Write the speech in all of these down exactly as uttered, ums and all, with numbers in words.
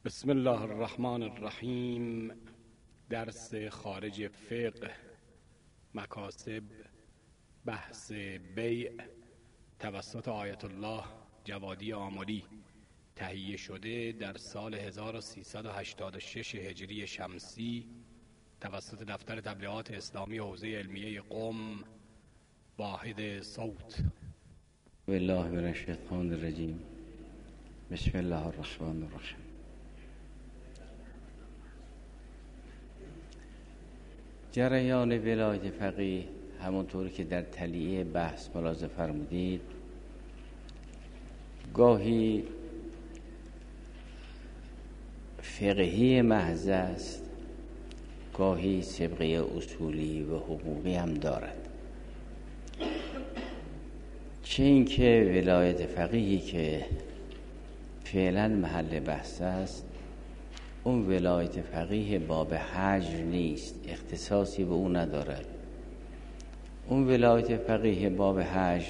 بسم الله الرحمن الرحیم. درس خارج فقه، مکاسب، بحث بیع توسط آیت الله جوادی آملی، تهیه شده در سال هزار و سیصد و هشتاد و شش هجری شمسی توسط دفتر تبلیغات اسلامی حوزه علمیه قم، واحد صوت. بالله من الشیطان الرجیم. بسم الله الرحمن الرحیم. جریان ولایت فقیه همونطور که در تلیعه بحث ملاحظه فرمودید، گاهی فقهی محض است، گاهی سابقه اصولی و حقوقی هم دارد. چه این که ولایت فقیهی که فعلا محل بحث است، اون ولایت فقیه باب حجر نیست، اختصاصی به اون ندارد. اون ولایت فقیه باب حجر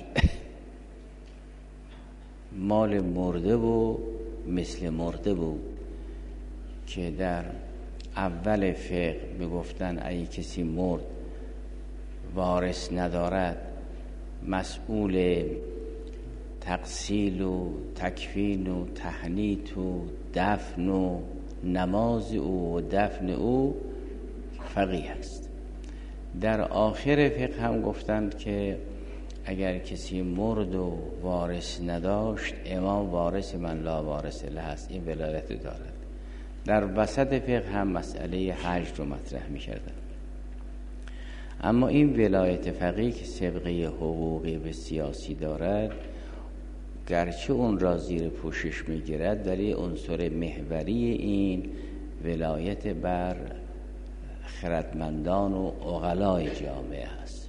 مال مرده و مثل مرده بود که در اول فقه میگفتن اگه کسی مرد وارث ندارد، مسئول تغسیل و تکفین و تحنیط و دفن و نماز او و دفن او فقیه است. در آخر فقه هم گفتند که اگر کسی مرد و وارث نداشت، امام وارث من لا وارث له است، این ولایت دارد. در وسط فقه هم مسئله حجر رو مطرح می کردن. اما این ولایت فقیه که سابقه حقوقی و سیاسی دارد، گرچه اون را زیر پوشش می گیرد، ولی عنصر محوری این ولایت بر خردمندان و عقلای جامعه است.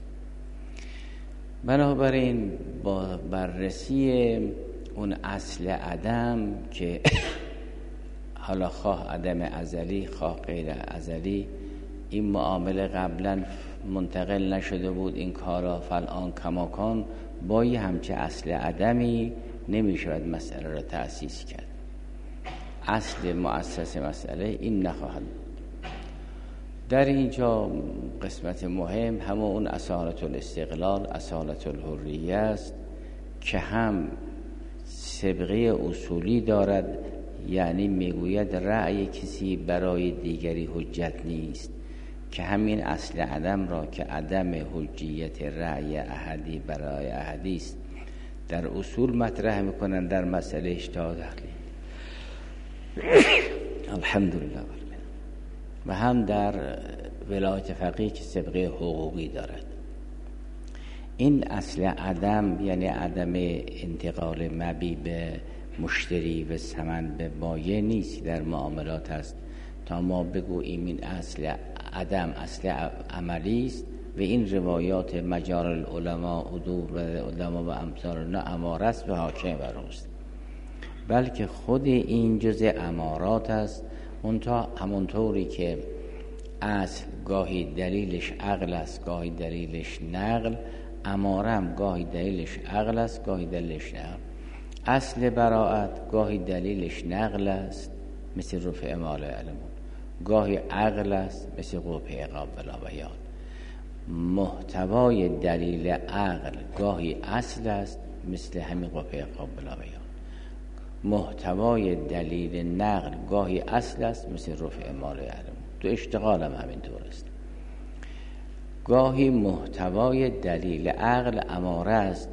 بنابراین با بررسی اون اصل عدم که حالا خواه عدم ازلی خواه غیر ازلی، این معامله قبلا منتقل نشده بود، این کارا فالآن کماکان، با یه همچه اصل عدمی نمی شود مسئله را تأسیس کرد. اصل مؤسس مسئله این نخواهد بود. در اینجا قسمت مهم همون اون اصالت الاستقلال، اصالت الحریه است که هم سابقه اصولی دارد، یعنی میگوید رأی کسی برای دیگری حجت نیست، که همین اصل عدم را که عدم حجیت رأی احدی برای احدی است در اصول مطرح میکنن در مسئله اجتهاد عقلی. الحمدلله. و هم در ولایت فقیه که سابقه حقوقی دارد. این اصل عدم یعنی عدم انتقال مبی به مشتری و ثمن به بایع نیست، در معاملات هست تا ما بگوییم این اصل عدم اصل عملی است و این روایات مجار العلماء عدول و علماء و امثالنا اماره است و حاکم بر اوست، بلکه خود این جزء امارات است. اونتا همونطوری که اصل گاهی دلیلش عقل است، گاهی دلیلش نقل، اماره هم گاهی دلیلش عقل است، گاهی دلیلش نقل. اصل براءت گاهی دلیلش نقل است مثل رفع مال علمون، گاهی عقل است مثل قبح عقاب بلا بیان. محتوای دلیل عقل گاهی اصل است مثل همین قبح عقاب بلا بیان. محتوای دلیل نقل گاهی اصل است مثل رفع مال علمون. تو اشتغال هم همینطور است. گاهی محتوای دلیل عقل اماره است،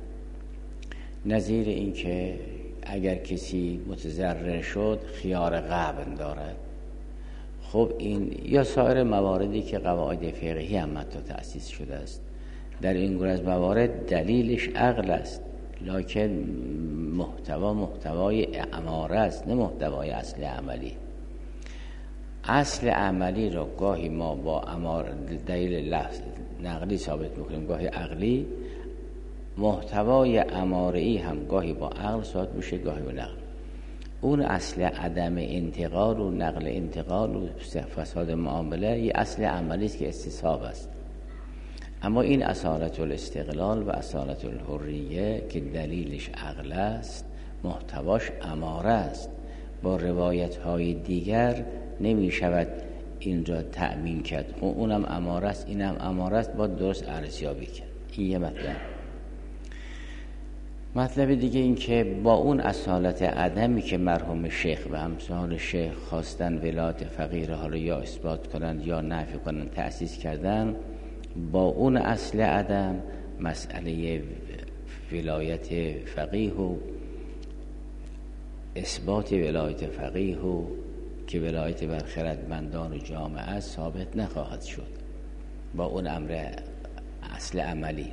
نظیر این که اگر کسی متضرر شد خیار غبن دارد. خب این یا سایر مواردی که قواعد فقهی هم حتی تأسیس شده است، در این گونه از موارد دلیلش عقل است، لکن محتوا محتوای اماره است، نه محتوای اصل عملی. اصل عملی را گاهی ما با اماره دلیل نقلی ثابت میکنیم، گاهی عقلی. محتوای اماره‌ای هم گاهی با عقل ثابت میشه، گاهی با نقل. اون اصل عدم انتقال و نقل انتقال و فساد معامله یه اصل عملی است که استصحاب است. اما این اصالت الاستقلال و اصالت الحریه که دلیلش عقل است، محتواش اماره است. با روایت های دیگر نمی شود این را تأمین کرد. اونم اماره است اینم اماره است، با درست ارزیابی کرد. این یه مطلب. مطلب دیگه این که با اون اصالت عدمی که مرحوم شیخ و امثال شیخ خواستن ولایت فقیه را حالا یا اثبات کنند یا نفی کنند تأسیس کردن، با اون اصل عدم مسئله ولایت فقیه و اثبات ولایت فقیه و که ولایت بر خردمندان و جامعه است ثابت نخواهد شد با اون امر اصل عملی.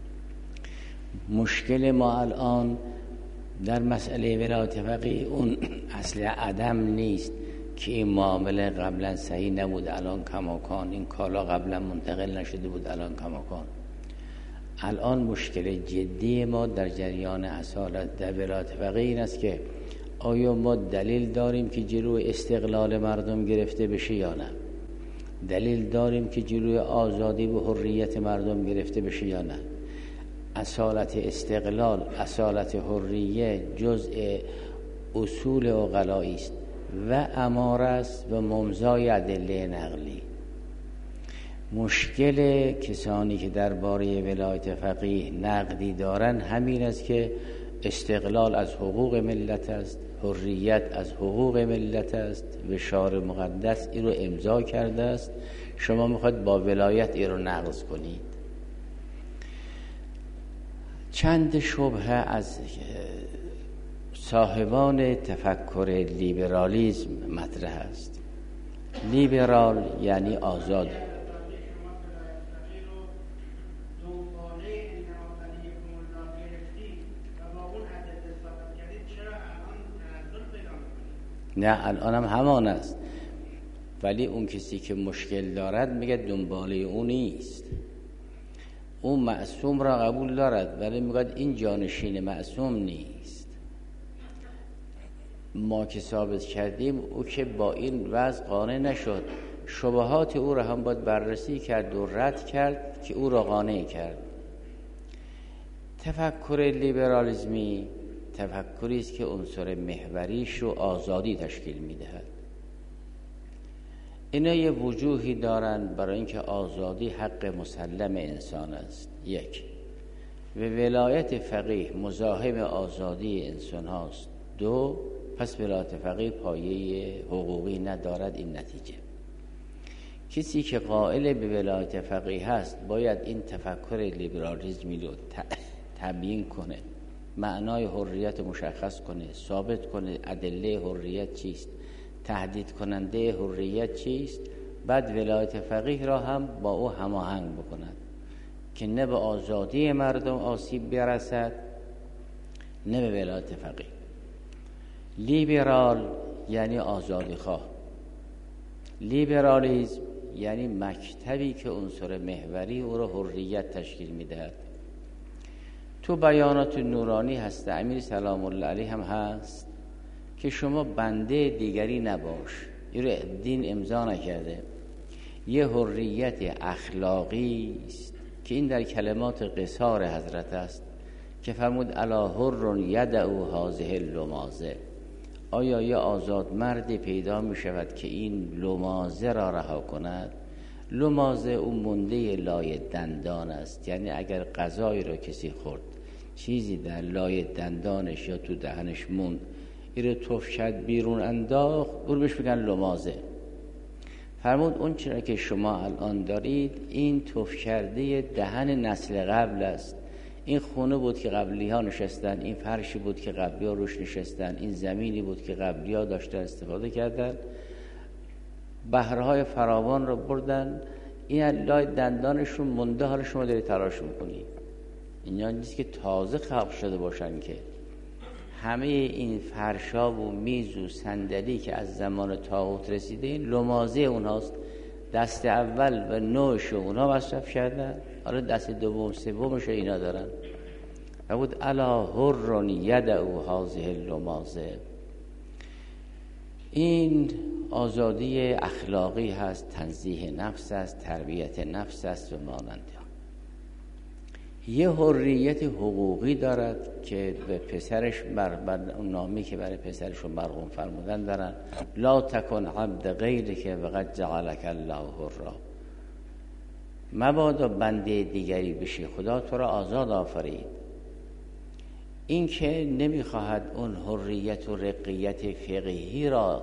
مشکل ما الان در مسئله ولایت فقیه اون اصل عدم نیست که این معامله قبلا صحیح نبود الان کماکان، این کالا قبلا منتقل نشده بود الان کماکان. الان مشکل جدی ما در جریان اصالت در ولایت فقیه این است که آیا ما دلیل داریم که جلوی استقلال مردم گرفته بشه یا نه؟ دلیل داریم که جلوی آزادی و حریت مردم گرفته بشه یا نه؟ اصالت استقلال، اصالت حریه جزء اصول عقلایی است و اماره است و ممضای ادله نقلی. مشکل کسانی که درباره ولایت فقیه نقدی دارن همین است که استقلال از حقوق ملت است، حریت از حقوق ملت است و شارع مقدس این رو امضا کرده است، شما میخواید با ولایت این رو نقض کنید. چند شبهه از صاحبان تفکر لیبرالیسم مطرح است. لیبرال یعنی آزاد. نه الان هم همان است، ولی اون کسی که مشکل دارد میگه دنباله اون نیست. اون معصوم را قبول دارد ولی میگه این جانشین معصوم نیست. ما که ثابت کردیم او که با این وضع قانع نشد، شبهات او را هم باید بررسی کرد و رد کرد که او را قانع کرد. تفکر لیبرالیسمی تفکری است که عنصر محوریش رو آزادی تشکیل میدهد. اینا یه وجوهی دارن برای اینکه آزادی حق مسلم انسان است. یک، و ولایت فقیه مزاحم آزادی انسان هاست. دو، پس ولایت فقیه پایه حقوقی ندارد. این نتیجه کسی که قائل به ولایت فقیه هست باید این تفکر لیبرالیسمی رو تبیین کنه، معنای حریت مشخص کنه، ثابت کنه ادله حریت چیست، تهدید کننده حریت چیست، بعد ولایت فقیه را هم با او هماهنگ بکند که نه به آزادی مردم آسیب برسد نه به ولایت فقیه. لیبرال یعنی آزادی خواه. لیبرالیسم یعنی مکتبی که عنصر محوری او را حریت تشکیل میدهد. تو بیانات نورانی هست امیر سلام الله علیه هم هست که شما بنده دیگری نباش. این رو دین امضا نکرده. یه حریت اخلاقی است که این در کلمات قصار حضرت است که فرمود الا حر یدعو هذه اللمازه. آیا یه آزاد مردی پیدا می شود که این لمازه را رها کند؟ لمازه اون منده لای دندان است، یعنی اگر غذایی را کسی خورد چیزی در لای دندانش یا تو دهنش موند این رو تف کرد بیرون انداخت، اون بهش میگن لمازه. فرمود اون چرا که شما الان دارید این تف کرده دهن نسل قبل است. این خونه بود که قبلی ها نشستن، این فرشی بود که قبلی ها روش نشستن، این زمینی بود که قبلی ها داشتن استفاده کردن، بهرهای فراوان رو بردن، این لای دندانشون مونده، حالا شما داری تراش میکنی. اینا نیست که تازه خلق شده باشن، که همه این فرشا و میز و صندلی که از زمان طاغوت رسیده این لمازه اونهاست. دست اول و نوعش اونها مصرف کردن، حالا دست دوم سومش اینا دارن. و بود الا حر یدعو هذه اللمازه. این آزادی اخلاقی هست، تنزیه نفس است، تربیت نفس است و مانند. یه حریت حقوقی دارد که به پسرش بر, بر اون نامی که برای پسرش رو مرقوم فرمودن دارن، لا تکن عبد غیرک وقد جعلک الله حرا، مبادا بنده دیگری بشی، خدا تو را آزاد آفرید. این که نمیخواهد اون حریت و رقیت فقهی را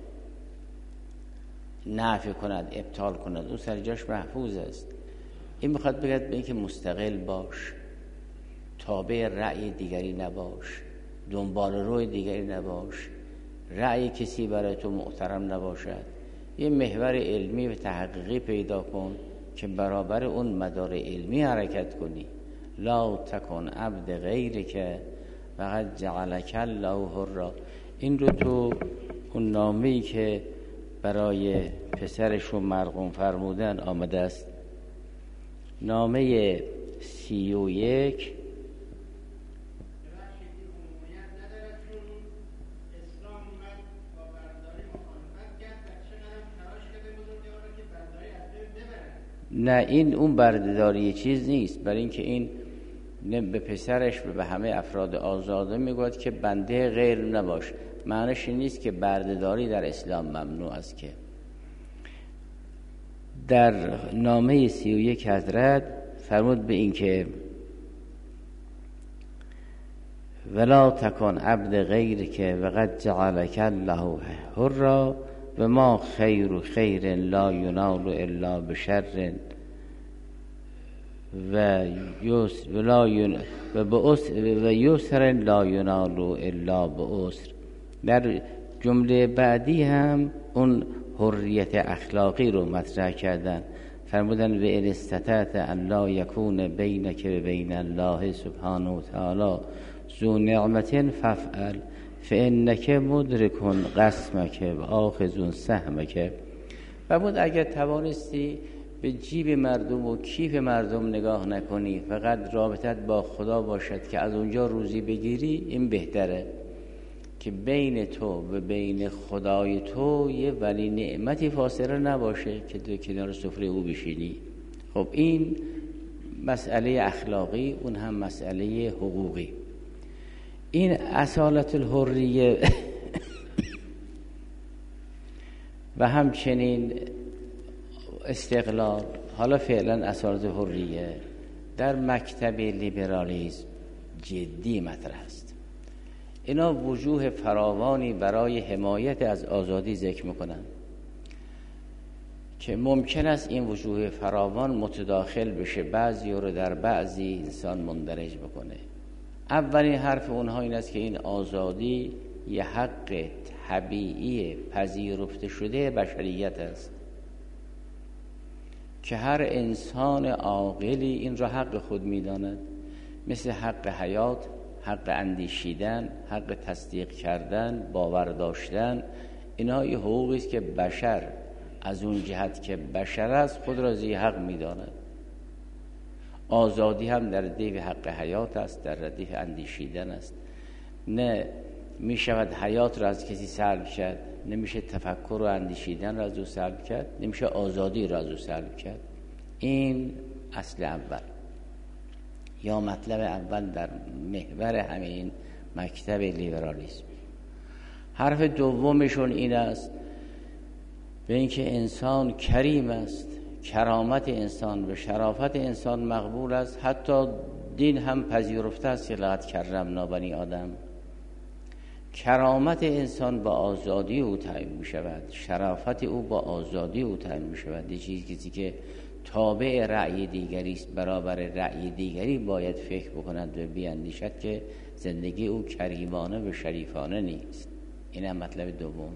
نافی کند، ابطال کند، اون سر جاش محفوظ است. این میخواد بگد به این که مستقل باش، تابع رأی دیگری نباش، دنبال روی دیگری نباش، رأی کسی برای تو محترم نباشد. یه محور علمی و تحقیقی پیدا کن که برابر اون مدار علمی حرکت کنی. لا تکن عبد غیرک فقد جعلک الله حرا. این رو تو اون نامه‌ای که برای پسرشون مرقوم فرمودن آمده است، نامه سی و یک. نه این اون بردهداری چیز نیست، برای اینکه این نه به پسرش و به همه افراد آزاده میگوید که بنده غیر نباش. معنیش این نیست که بردهداری در اسلام ممنوع است. که در نامه سی و یک حضرت فرمود به این که ولا تکن عبد غیرک وقد جعلک الله حرا و ما خیر خیر لا ینال الا بشر و یسر ولا ین و بأسر و یسر لا ینال الا بأسر. در جمله بعدی هم اون حریت اخلاقی رو مطرح کردن، فرمودن و ان استطعت ان لا یکون بینک و بین الله سبحانه و تعالی ذو نعمت فافعل فانک مدرک قسمک و آخذ سهمک. فرمود اگر توانستی به جیب مردم و کیف مردم نگاه نکنی، فقط رابطت با خدا باشد که از اونجا روزی بگیری، این بهتره که بین تو و بین خدای تو یه ولی نعمتی فاصله نباشه که تو کنار سفره او بشینی. خب این مسئله اخلاقی، اون هم مسئله حقوقی. این اصالت الحریه و همچنین استقلال، حالا فعلا اصالت الحریه در مکتب لیبرالیسم جدی مطرح است. اینا وجوه فراوانی برای حمایت از آزادی ذکر میکنن که ممکن است این وجوه فراوان متداخل بشه، بعضی رو در بعضی انسان مندرج بکنه. اولین حرف اونها این است که این آزادی یه حق طبیعی پذیرفته شده بشریت است که هر انسان عاقلی این را حق خود میداند، مثل حق حیات، حق اندیشیدن، حق تصدیق کردن، باور داشتن. اینا یه حقوقی است که بشر از اون جهت که بشر است خود را ذی حق میداند. آزادی هم در ردیف حق حیات است، در ردیف اندیشیدن است. نه میشود حیات را از کسی سلب کرد، نمیشه تفکر و اندیشیدن را از او سلب کرد، نمیشه آزادی را از او سلب کرد. این اصل اول یا مطلب اول در محور همین مکتب لیبرالیسم. حرف دومشون این است به اینکه انسان کریم است، کرامت انسان و شرافت انسان مقبول است، حتی دین هم پذیرفته است که لقد کرمنا بنی آدم. کرامت انسان با آزادی او تعیین می شود، شرافت او با آزادی او تعیین می شود. یه چیزی کسی که تابع رأی دیگری است برابر رأی دیگری باید فکر بکند و بیاندیشد که زندگی او کریمانه و شریفانه نیست. این هم مطلب دوم.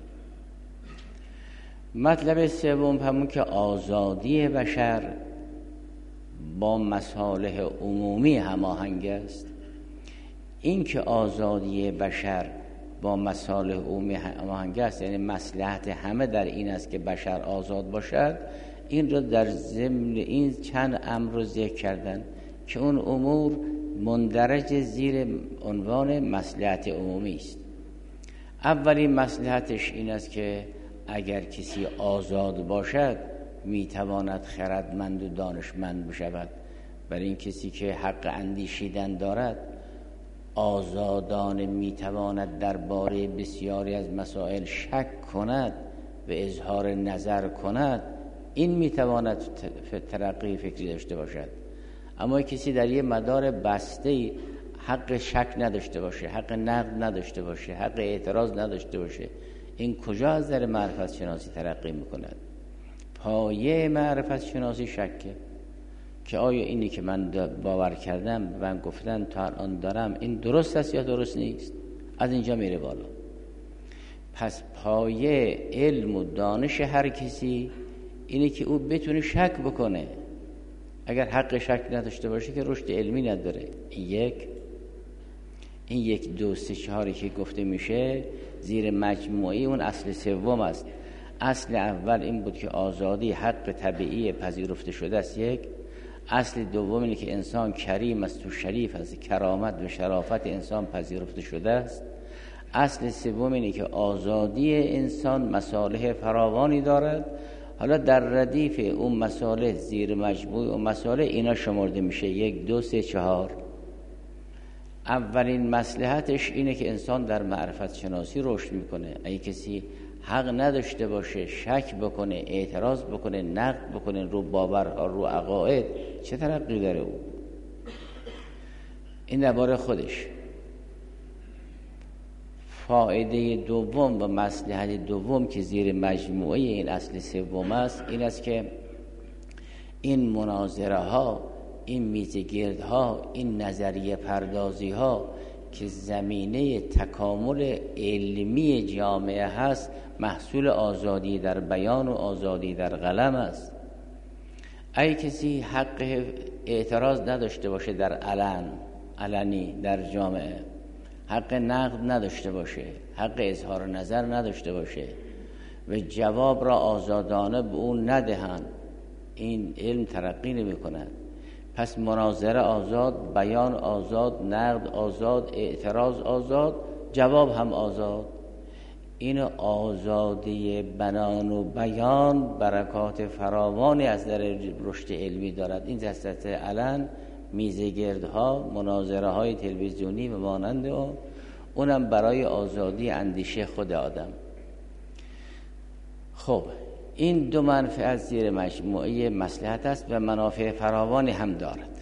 مطلب سوم همون که آزادی بشر با مصالح عمومی هماهنگ است. این که آزادی بشر با مصالح عمومی هماهنگ است، یعنی مصلحت همه در این است که بشر آزاد باشد. این را در ضمن این چند امر رو ذکر کردن که اون امور مندرج زیر عنوان مصلحت عمومی است. اولین مصلحتش این است که اگر کسی آزاد باشد میتواند خردمند و دانشمند بشود، برای این کسی که حق اندیشیدن دارد آزادانه میتواند درباره بسیاری از مسائل شک کند و اظهار نظر کند، این میتواند ترقی فکری داشته باشد. اما کسی در یه مدار بسته حق شک نداشته باشه، حق نقد نداشته باشه، حق اعتراض نداشته باشه، این کجا از در معرفت شناسی ترقی میکند؟ پایه معرفت شناسی شکه که آیا اینی که من باور کردم، من گفتن تا الان دارم، این درست است یا درست نیست؟ از اینجا میره بالا. پس پایه علم و دانش هر کسی اینه که او بتونه شک بکنه. اگر حق شک نداشته باشه که رشد علمی نداره. این یک این یک دو سه چهاری که گفته میشه زیر مجموعی اون اصل سوم است. اصل اول این بود که آزادی حق طبیعی پذیرفته شده است. یک اصل دوم اینه که انسان کریم است و شریف است، کرامت و شرافت انسان پذیرفته شده است. اصل سوم اینه که آزادی انسان مصالح فراوانی دارد. حالا در ردیف اون مصالح زیر مجموع اون مصالح اینا شمرده میشه یک دو سه چهار. اولین مصلحتش اینه که انسان در معرفت شناسی رشد میکنه. اگه کسی حق نداشته باشه، شک بکنه، اعتراض بکنه، نقد بکنه رو باورها، رو عقاید، چه ترقی داره او؟ این درباره خودش. فایده دوم و مصلحت دوم که زیر مجموعه این اصل سوم است این است که این مناظره ها، این میزگرد ها، این نظریه پردازی ها که زمینه تکامل علمی جامعه هست، محصول آزادی در بیان و آزادی در قلم است. اگه کسی حق اعتراض نداشته باشه در علن علنی در جامعه، حق نقد نداشته باشه، حق اظهار نظر نداشته باشه و جواب را آزادانه به اون ندهند، این علم ترقی نمی کند. پس مناظره آزاد، بیان آزاد، نقد آزاد، اعتراض آزاد، جواب هم آزاد. این آزادی بیان و بیان برکات فراوانی از در رشد علمی دارد. این دستت علن، میزگردها، مناظره های تلویزیونی و مانند اون، اونم برای آزادی اندیشه خود آدم. خب این دو منفعت زیر مجموعه مصلحت است و منافع فراوانی هم دارد.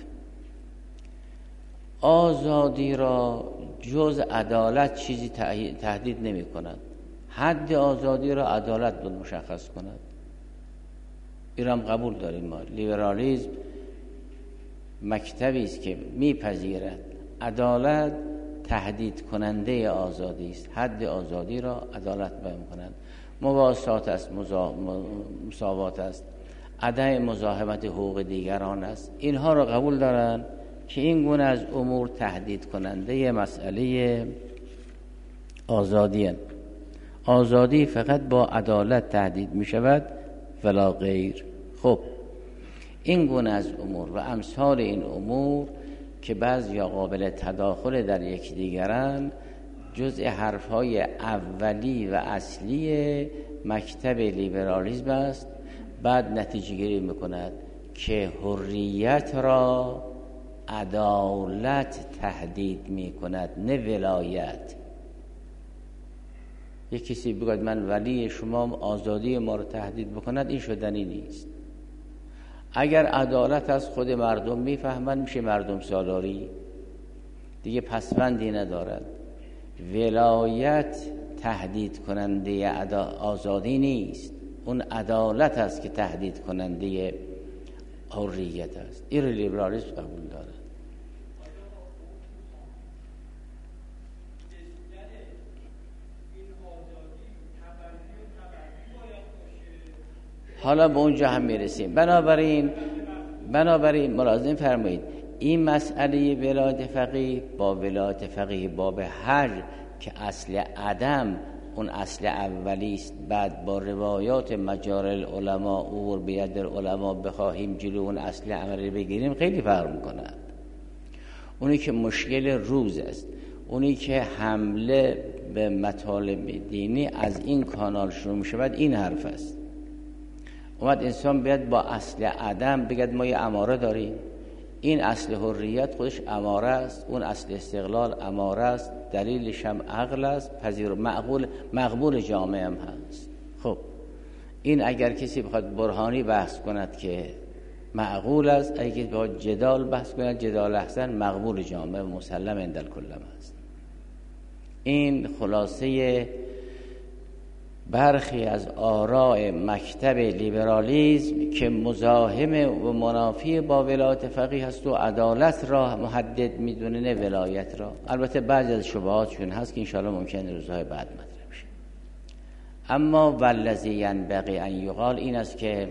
آزادی را جز عدالت چیزی تهدید نمی کند. حد آزادی را عدالت بود مشخص کند. ایران قبول داریم ما. لیبرالیسم مکتبی است که میپذیرد عدالت تهدید کننده آزادی است. حد آزادی را عدالت بیان کند. مواسات است، مزا... مساوات است، عدم مزاحمت حقوق دیگران است. اینها را قبول دارند که این گونه از امور تهدید کننده مسئله آزادی است. آزادی فقط با عدالت تهدید می شود ولا غیر. خب این گونه از امور و امثال این امور که بعضی قابل تداخل در یکدیگرند جزء حرفهای اولی و اصلی مکتب لیبرالیسم است. بعد نتیجه گیری میکند که حریت را عدالت تهدید میکند نه ولایت. یک کسی بگوید من ولی شما آزادی ما رو تهدید بکند، این شدنی نیست. اگر عدالت از خود مردم میفهمند میشه مردم سالاری، دیگه پسوندی ندارد. ولایت تهدید کننده آزادی نیست، اون عدالت است که تهدید کننده حریت است. این رو لیبرالیسم قبول دارد. حالا به اونجا هم میرسیم. بنابراین بنابراین ملازم فرمایید این مسئله ولایت فقیه با ولایت فقیه باب حج که اصل عدم اون اصل اولی است، بعد با روایات مجارل علما اور بید علما بخواهیم جلو اون اصل عملی بگیریم خیلی فرق میکند. اونی که مشکل روز است، اونی که حمله به مطالب دینی از این کانال شروع میشود، این حرف است. اومد انسان بیاد با اصل عدم بگد ما یه اماره داریم، این اصل حریت خودش اماره است، اون اصل استقلال اماره است، دلیلش هم عقل است، پذیر معقول مقبول جامعه هم هست. خب این اگر کسی بخواد برهانی بحث کند که معقول است، اگر کسی بخواد جدال بحث کند جدال احسن مقبول جامعه مسلم عند الکل است. این خلاصه برخی از آراء مکتب لیبرالیسم که مزاحم و منافی با ولایت فقیه هست و عدالت را محدد میدونه نه ولایت را. البته بعضی از شبهاتشون هست که انشاءالله ممکنه روزهای بعد مطرح بشه. اما والذی ینبغی ان یقال این است که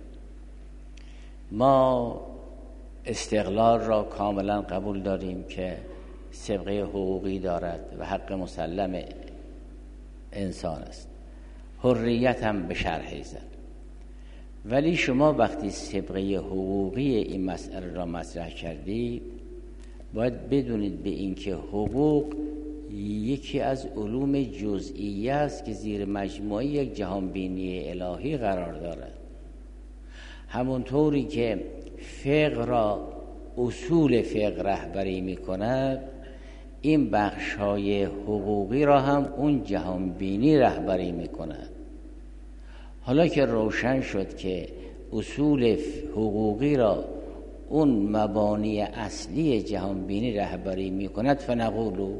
ما استقلال را کاملا قبول داریم که سابقه حقوقی دارد و حق مسلم انسان است، حریت هم به شرح زد. ولی شما وقتی سابقه حقوقی این مسئله را مطرح کردید باید بدونید به این که حقوق یکی از علوم جزئیه است که زیر مجموعه یک جهانبینی الهی قرار دارد. همونطوری که فقه را اصول فقه رهبری می کند، این بخش‌های حقوقی را هم اون جهانبینی رهبری می کند. حالا که روشن شد که اصول حقوقی را اون مبانی اصلی جهانبینی رهبری می کند، فنقولو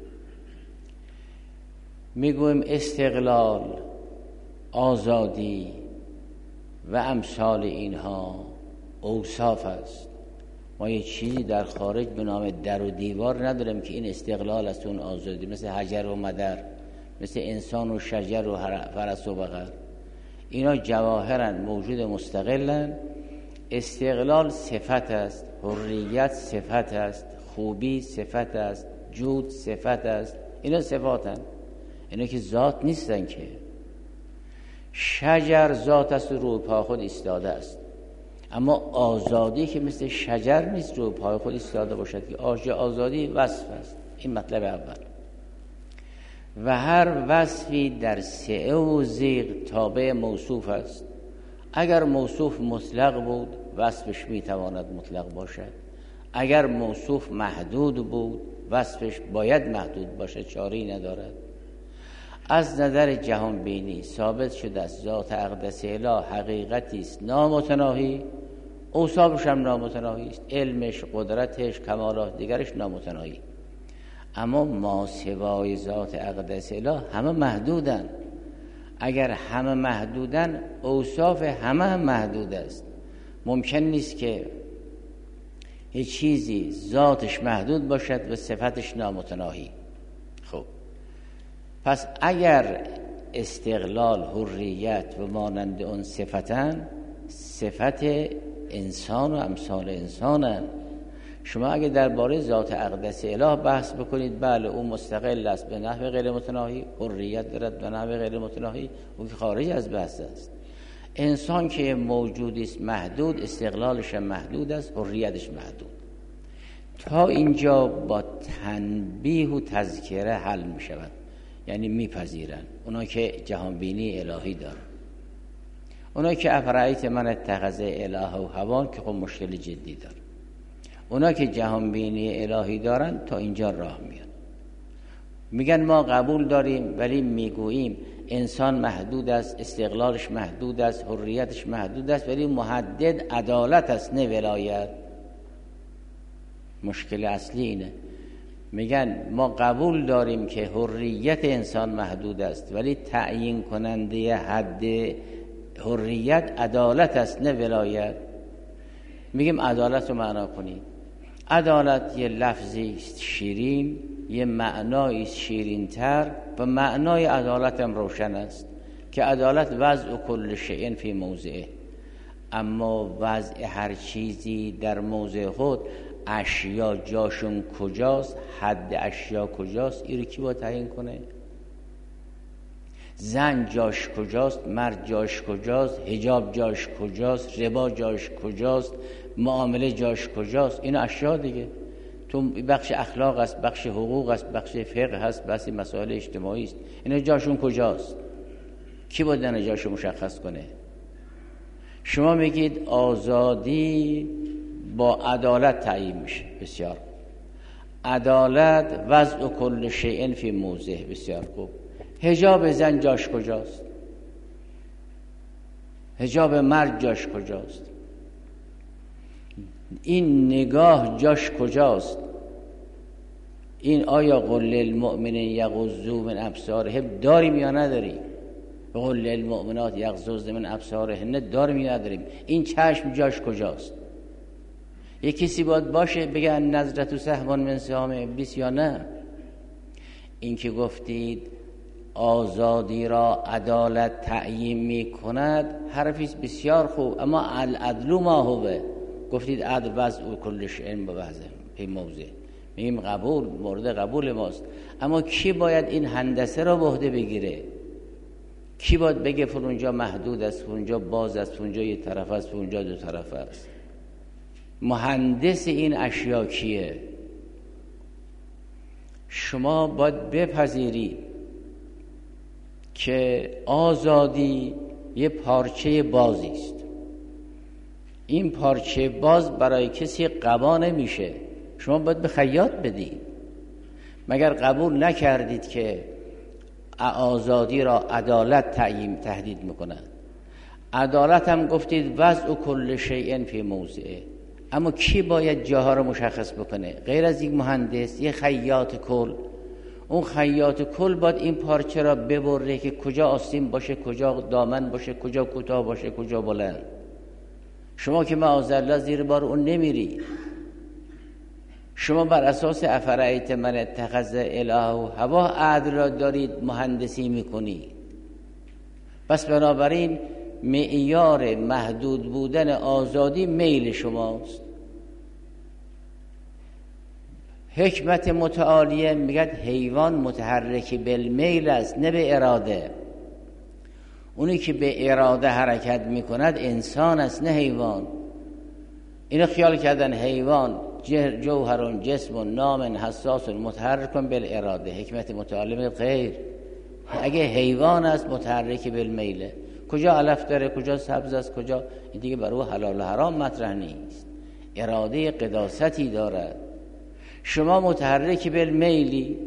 میگویم استقلال، آزادی و امثال اینها اوصاف است. ما یه چیزی در خارج به نام در و دیوار نداریم که این استقلال است، اون آزادی، مثل حجر و مدر، مثل انسان و شجر و فرس و بقر. اینا جواهرن، موجود مستقلن. استقلال صفت است، حریت صفت است، خوبی صفت است، جود صفت است. اینا صفاتن، اینا که ذات نیستن. که شجر ذات است و روی پا خود ایستاده است، اما آزادی که مثل شجر نیست روی پای خود ایستاده باشد، که آج آزادی وصف است. این مطلب اول. و هر وصفی در سعه و زیغ تابع موصوف است. اگر موصوف مطلق بود وصفش میتواند مطلق باشد، اگر موصوف محدود بود وصفش باید محدود باشد، چاره‌ای ندارد. از نظر جهان بینی ثابت شده است ذات اقدس اله حقیقتی است نامتناهی، اوصافش هم نامتناهی است، علمش، قدرتش، کمالات دیگرش نامتناهی. اما ما سوای ذات اقدس اله همه محدودن. اگر همه محدودن اوصاف همه هم محدود است. ممکن نیست که هیچ چیزی ذاتش محدود باشد و صفتش نامتناهی. خب پس اگر استقلال، حریت و مانند اون صفتن، صفت انسان و امثال انسانن. شما اگه درباره ذات اقدس اله بحث بکنید، بله او مستقل است به نحو غیر متناهی، حریت دارد به نحو غیر متناهی، او که خارج از بحث است. انسان که موجودی است محدود، استقلالش محدود است، حریتش محدود. تا اینجا با تنبیه و تذکره حل می شود، یعنی میپذیرن اونا که جهانبینی الهی دارن. اونا که افرایت من اتخذ اله و هوان که خب مشکل جدی دارن. اونا که جهانبینی الهی دارن تا اینجا راه میان، میگن ما قبول داریم ولی میگوییم انسان محدود است، استقلالش محدود است، حریتش محدود است، ولی محدد عدالت است نه ولایت. مشکل اصلی اینه. میگن ما قبول داریم که حریت انسان محدود است ولی تعیین کننده حد حریت عدالت است نه ولایت. میگیم عدالت رو معنا کنید. عدالت یه لفظی است شیرین، یه معنایی است شیرین تر و معنای عدالت هم روشن است که عدالت وضع کل شیء فی موضعه. اما وضع هر چیزی در موضع خود، اشیا جاشون کجاست، حد اشیا کجاست، این رو کی باید تعیین کنه؟ زن جاش کجاست، مرد جاش کجاست، حجاب جاش کجاست، ربا جاش کجاست، معامله جاش کجاست؟ این اشیا دیگه. تو بخش اخلاق است، بخش حقوق است، بخش فقه هست، بخش مسائل اجتماعی است. اینا جاشون کجاست؟ کی باید اینا جاشو مشخص کنه؟ شما میگید آزادی با عدالت تعیین میشه. بسیار عدالت وضع کل شیء فی موضع. بسیار خوب. حجاب زن جاش کجاست؟ حجاب مرد جاش کجاست؟ این نگاه جاش کجاست؟ این آیا قل للمؤمنین یغضوا من ابصارهم داریم یا نداریم؟ قل للمؤمنات یغضضن من ابصارهن داریم یا نداریم؟ این چشم جاش کجاست؟ یک کسی باید باشه بگه نظرت سهم من سهام ابلیس یا نه؟ این که گفتید آزادی را عدالت تعیین می کند حرفیست بسیار خوب، اما العدل ما هو، گفتید عدل وضع کل شیء بوضعه فی موضع، میگیم قبول، مورد قبول ماست، اما کی باید این هندسه را به عهده بگیره؟ کی باید بگه فلونجا محدود است، فلونجا باز است، فلونجا یک طرف است، فلونجا دو طرف است؟ مهندس این اشیا کیه؟ شما باید بپذیرید که آزادی یه پارچه بازی است. این پارچه باز برای کسی قبا نمیشه، شما باید به خیاط بدید. مگر قبول نکردید که آزادی را عدالت تعیین تهدید میکند؟ عدالت هم گفتید وضع کل شیء فی موضعه، اما کی باید جاها را مشخص بکنه غیر از یک مهندس، یک خیاط کل؟ اون خیاط کل باید این پارچه را ببره که کجا آستین باشه، کجا دامن باشه، کجا کوتاه باشه، کجا بلند. شما که معاذالله زیر بار اون نمیری. شما بر اساس افرایت من اتخذ الهه هوا عدل را دارید مهندسی میکنید. پس بنابراین معیار محدود بودن آزادی میل شماست. حکمت متعالیه میگه حیوان متحرک بالمیل است نه به اراده. اونی که به اراده حرکت میکند انسان است نه حیوان. اینو خیال کردن حیوان جوهرون جسم نام حساس متحرک بالاراده. حکمت متعالی میگه غیر، اگه حیوان است متحرک بالمیله، کجا علف داره، کجا سبز است، کجا، این دیگه برای حلال و حرام مطرح نیست، اراده قداستی دارد. شما متحرک بالمیلی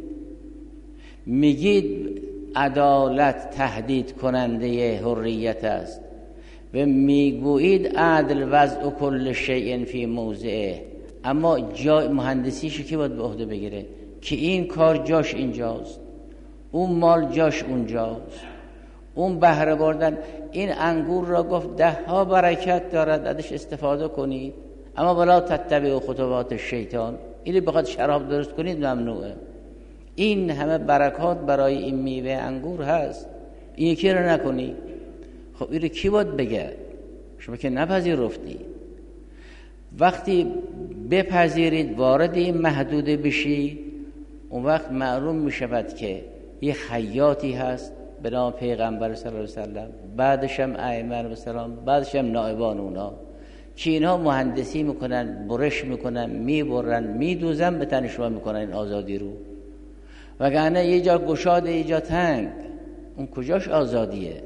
میگید عدالت تهدید کننده حریت است و میگویید عدل وضع کل شیء فی موضعه، اما جای مهندسیشو که باید به عهده بگیره که این کار جاش اینجاست، اون مال جاش اونجاست، اون بهره بردن. این انگور را گفت ده ها برکت دارد، ازش استفاده کنید، اما ولا تتبعوا خطوات الشیطان. اینو بخواد شراب درست کنید ممنوعه. این همه برکات برای این میوه انگور هست، این یکی رو نکنی. خب اینو کی باید بگه؟ شما که نپذیرفتید. وقتی بپذیرید وارد این محدوده بشی، اون وقت معلوم میشود که یه خیاطی هست به نام پیغمبر صلی الله علیه وسلم، بعدش هم ائمه علیهم السلام، بعدش هم نائبان اونا، که اینها مهندسی میکنن، برش میکنن، میبرن، میدوزن، به تن شما میکنن این آزادی رو. وگرنه یه جا گشاده یه جا تنگ، اون کجاش آزادیه؟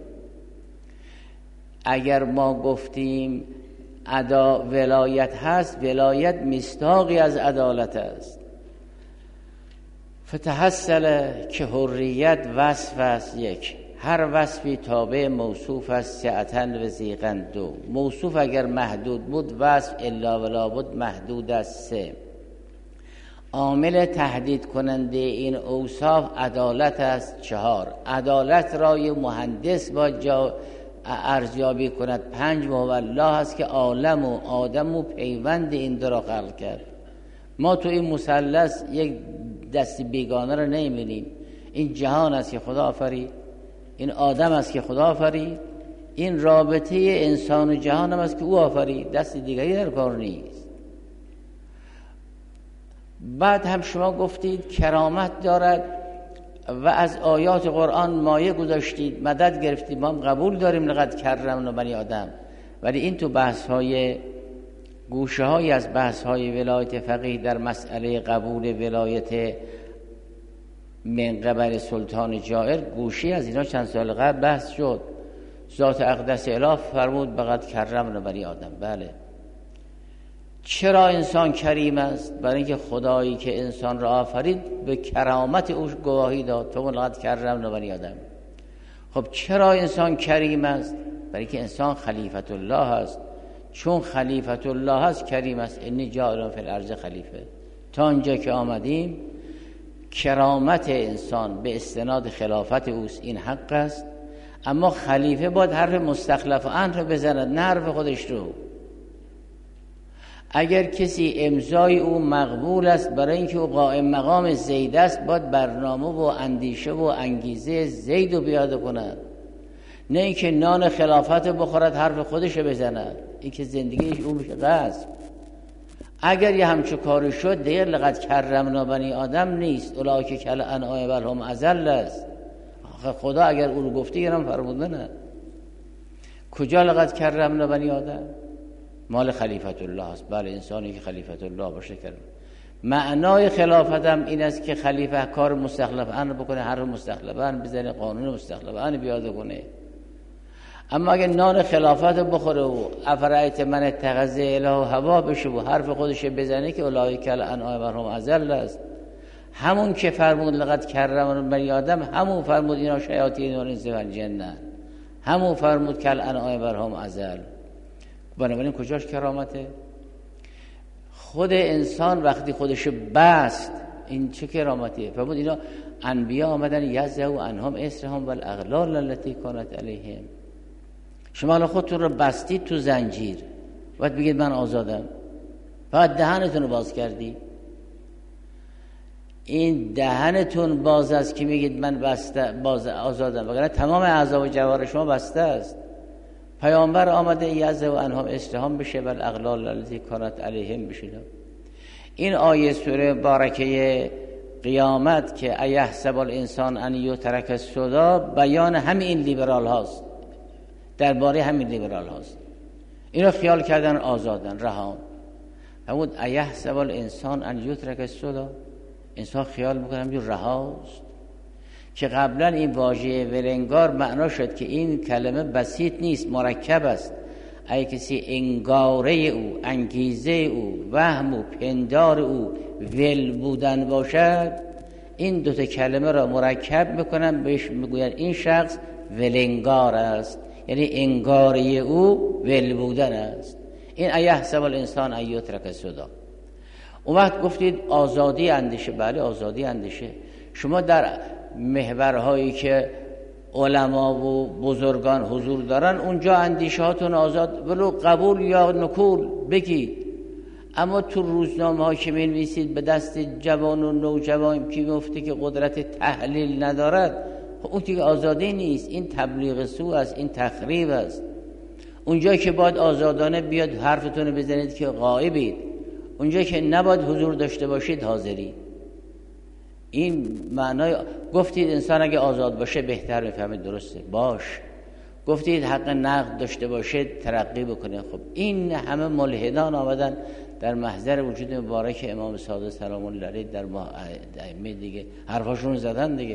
اگر ما گفتیم ادا ولایت هست، ولایت مصداقی از عدالت است. فتحصل که حریت وصف است یک، هر وصفی تابع موصوف است سعتن و زیغن دو. موصوف اگر محدود بود وصف الا ولا بود محدود است سه. عامل تهدید کننده این اوصاف عدالت است چهار. عدالت را یه مهندس با جا ارزیابی کند پنج. و الله است که عالم و آدم و پیوند این دو را خلق کرد. ما تو این مثلث یک دست بیگانه را نمی‌بینیم. این جهان است که خدا آفرید، این آدم است که خدا آفرید، این رابطه انسان و جهان هم است که او آفرید، دست دیگری در کار نیست. بعد هم شما گفتید کرامت دارد و از آیات قرآن مایه گذاشتید، مدد گرفتید، ما هم قبول داریم لقد کرمنا بنی آدم. ولی این تو بحث های گوشه های از بحث های ولایت فقیه در مسئله قبول ولایت من قبل سلطان جائر، گوشی از اینا چند سال قبل بحث شد. ذات اقدس اله فرمود لقد کرمنا بنی آدم. بله، چرا انسان کریم است؟ برای اینکه خدایی که انسان را آفرید به کرامت او گواهی داد، تو لقد کرمنا بنی آدم. خب چرا انسان کریم است؟ برای اینکه انسان خلیفت الله است. چون خلیفت الله است کریم است. انی جاعل فی الارض خلیفه. تا اینجا که آمدیم کرامت انسان به استناد خلافت اوست، این حق است. اما خلیفه باید حرف مستخلف عنه رو بزند، نه حرف خودش رو. اگر کسی امضای او مقبول است برای اینکه او قائم مقام زید است، باید برنامه و اندیشه و انگیزه زید رو بیاده کند، نه اینکه نان خلافت بخورد حرف خودش رو بزند. این که زندگیش او میشه غصب. اگر یه همچه کاری شد دیگر لقد کرمنا بنی آدم نیست، اولئک کالانعام بل هم اضل است. خدا اگر او رو گفته گرم فرموده نه. کجا لقد کرمنا بنی آدم؟ مال خلیفت الله است. بله انسانی که خلیفت الله باشه کرد. معنای خلافت هم این است که خلیفه کار مستخلف عنه بکنه، حرف مستخلف عنه بزنه، قانون مستخلف عنه بیاده کنه. اما اگه نان خلافت بخوره و افرایت من اتخذ اله هوا بشه و حرف خودش بزنه که اولئک الانعام بل هم اضل است. همون که فرمود لقد کرمنا بنی آدم، همون فرمود اینا شیاطین الانس والجن، همون فرمود کالانعام بل هم اضل. بنابراین کجاش کرامته؟ خود انسان وقتی خودش بست، این چه کرامتیه؟ فرمود اینا انبیا آمدن یزعوا عنهم اسرهم والاغلال التي كانت علیهم. شما الان خودتون رو بستید تو زنجیر، باید بگید من آزادم. فقط دهنتون رو باز کردی. این دهنتون باز است که میگید من بسته باز آزادم، وگرنه تمام اعضا و جوارح شما بسته است. پیامبر آمده یزعوا عنهم اسرهم بشه و الاغلال التي كانت علیهم بشه. این آیه سوره بارکه قیامت که ایحسب الانسان ان یترک سدی بیان همین لیبرال هاست، درباره همین لیبرال هاست. اینو خیال کردن آزادن، رهان. فرمود ایحسب الانسان ان یترک سدی، انسان خیال میکنه همینجور رهاست. که قبلا این واژه ولنگار معنا شد که این کلمه بسیط نیست، مرکب است. اگه کسی انگاره او، انگیزه او، وهم و پندار او ول بودن باشد، این دوتا کلمه را مرکب میکنن، بهش میگوید این شخص ولنگار است، یعنی انگاره او ول بودن است. این ایحسب الانسان ان یترک سدی. اون وقت گفتید آزادی اندیشه. بله آزادی اندیشه. شما در محورهایی که علما و بزرگان حضور دارن اونجا اندیشه هاتون آزاد، ولو قبول یا نکول بگید. اما تو روزنامه ها که می‌نویسید به دست جوان و نوجوان که گفته که قدرت تحلیل ندارد، اون دیگه آزادی نیست، این تبلیغ سوء است، این تخریب است. اونجا که باید آزادانه بیاد حرفتون رو بزنید که غایبید، اونجا که نباید حضور داشته باشید حاضری. این معنای گفتید انسان اگه آزاد باشه بهتر میفهمه، درسته، باش. گفتید حق نقد داشته باشه ترقی بکنه. خب این همه ملحدان آمدن در محضر وجود مبارک امام صادق سلام الله علیه، در ائمه دیگه حرفاشون زدن دیگه.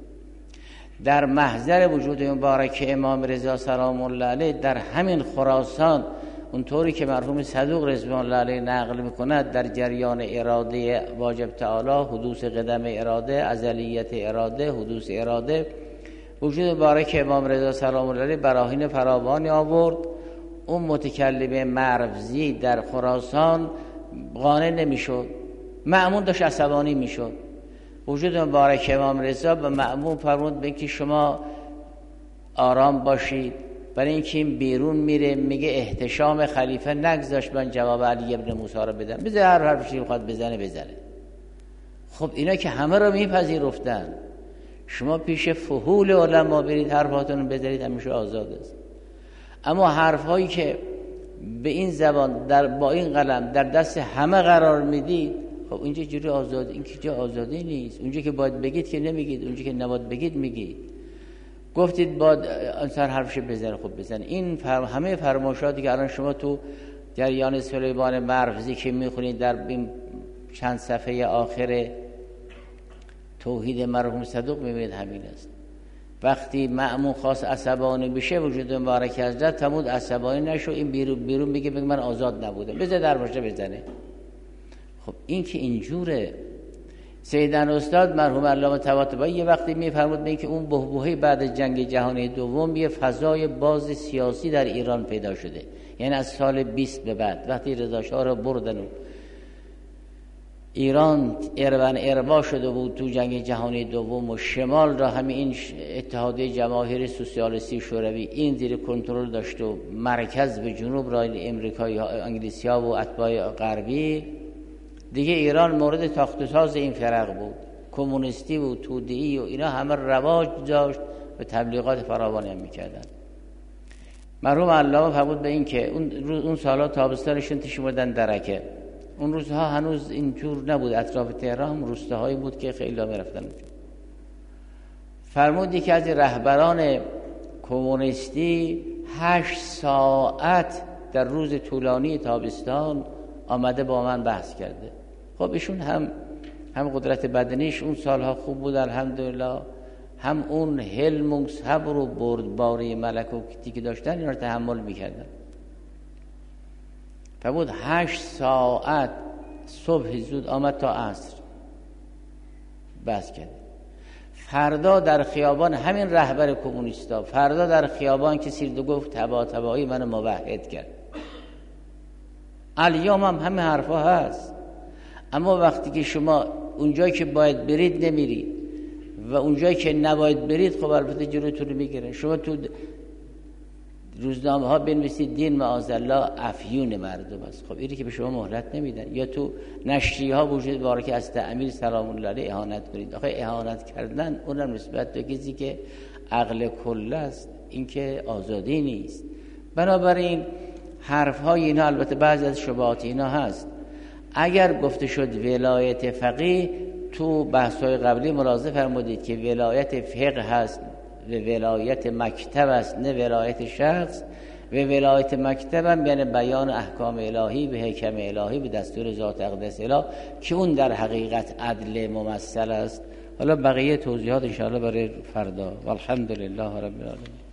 در محضر وجود مبارک امام رضا سلام الله علیه در همین خراسان، اونطوری که مرحوم صدوق رضوان الله علیه نقل میکند، در جریان اراده واجب تعالی، حدوث قدم اراده، ازلیت اراده، حدوث اراده، وجود مبارک امام رضا سلام الله علیه براهین فراوانی آورد. اون متکلم مروزی در خراسان قانع نمیشد، مأمون داشت عصبانی میشد. وجود مبارک امام رضا به مأمون فرمود به که شما آرام باشید، برای اینکه این بیرون میره میگه احتشام خلیفه نگذاشت من جواب علی ابن موسی رو بدم، بذار هر حرفی بخواد بزنه بزنه. خب اینا که همه رو میپذیرفتن، شما پیش فحول علما برید حرفاتون رو بزنید همیشه آزاد است. اما حرفهایی که به این زبان در با این قلم در دست همه قرار میدید، خب اینجا جوری آزاد، این که جا آزادی نیست. اونجا که باید بگید که نمیگید، اونجا که نباید بگید میگید. گفتید باید انسان حرفش بزنه، خب بزنه. این فرم همه فرمایشاتی که الان شما تو جریان سلیمان مروزی که میخونید در این چند صفحه آخر توحید مرحوم صدوق میبینید همین است. وقتی مأمون خواست عصبانی بشه وجود مبارک حضرت فرمود عصبانی نشو، این بیرون بیرون بگه بگه من آزاد نبودم، بذار دروازه بزنه. خب این که اینجوره. سیدن استاد مرحوم علامه طباطبایی یه وقتی میفرمود به این که اون بحبوحه بعد از جنگ جهانی دوم یه فضای باز سیاسی در ایران پیدا شده، یعنی از سال بیست به بعد وقتی رضا شاه رو بردن و ایران ارون اروا شده بود تو جنگ جهانی دوم و شمال را همین این اتحادیه جماهیر سوسیالیستی شوروی این زیر کنترل داشت و مرکز به جنوب را امریکایی ها انگلیسی ها و اتباع غربی، دیگه ایران مورد تاخت و تاز این فرق بود، کمونیستی و توده‌ای و اینا همه رواج داشت و تبلیغات فراوانی هم میکردن. مرحوم علامه فرمود به این که اون روز اون سالا تابستانشون تشریف بردن درکه، اون روزها هنوز اینجور نبود، اطراف تهران روستاهایی بود که خیلی ها میرفتن. فرمودی که از رهبران کمونیستی هشت ساعت در روز طولانی تابستان آمده با من بحث کرده. خب ایشون هم هم قدرت بدنیش اون سالها خوب بود الحمدلله، هم اون حلم و صبر و بردباری ملکوتی که داشتن اینا رو تحمل میکردن. فرمود هشت ساعت صبح زود آمد تا عصر بحث کرد. فردا در خیابان همین رهبر کمونیستا فردا در خیابان که سیرد گفت طباطبایی منو موحد کرد. الیام هم همه حرفا هست، اما وقتی که شما اونجایی که باید برید نمیرید و اونجایی که نباید برید خب البته جلوتون رو میگیرن. شما تو روزنامه ها بنویسید دین معاذالله افیون مردم است، خب اینی که به شما مهلت نمیدن. یا تو نشریه ها وجود داره که از امیر سلام الله علیه اهانت کنید. آخه اهانت کردن اونم نسبت به کسی که عقل کل است، این که آزادی نیست. بنابراین حرف های اینا البته بعضی از شبهات اینا هست. اگر گفته شد ولایت فقیه، تو بحث های قبلی ملاحظه فرمودید که ولایت فقه هست و ولایت مکتب است نه ولایت شخص، و ولایت مکتب هم یعنی بیان احکام الهی به حکم الهی به دستور ذات اقدس اله که اون در حقیقت عدل ممثل است. حالا بقیه توضیحات انشاءالله برای فردا. والحمدلله رب العالمین.